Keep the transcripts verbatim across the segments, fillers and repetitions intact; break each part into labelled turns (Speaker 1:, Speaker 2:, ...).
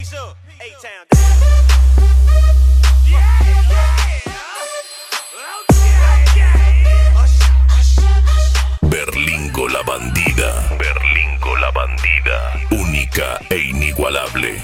Speaker 1: Berlingo la bandida, Berlingo la bandida, única e inigualable.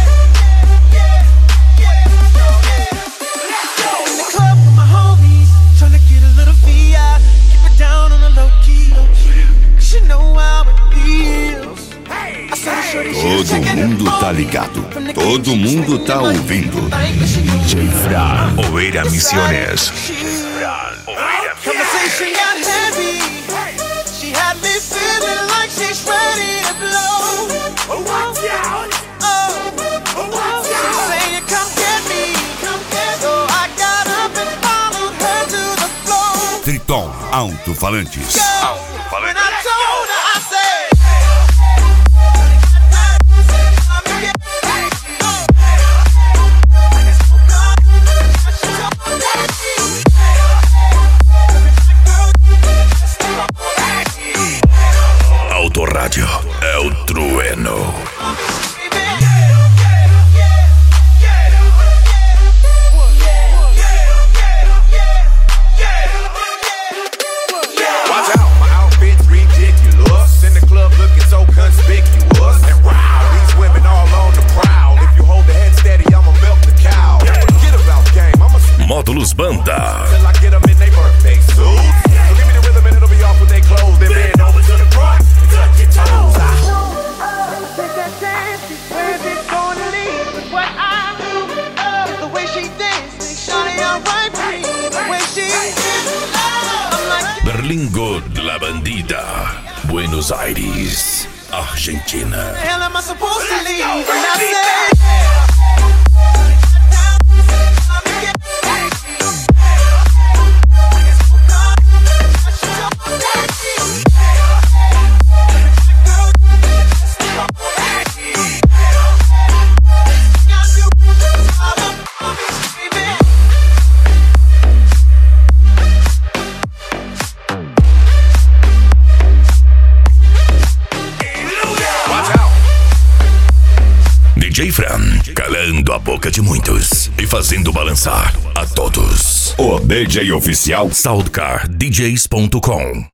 Speaker 2: Todo mundo tá ligado, todo mundo tá ouvindo.
Speaker 1: D J Fran, Oveira Misiones. Fran, Oveira Misiones.
Speaker 2: Triton Alto-Falantes.
Speaker 1: Alto-Falantes. Autorádio é o trueno. Módulos Banda. Berlingo la bandida, Buenos Aires, Argentina. D J Fran, calando a boca de muitos e fazendo balançar a todos.
Speaker 2: O D J oficial
Speaker 1: Soundcar D Js ponto com.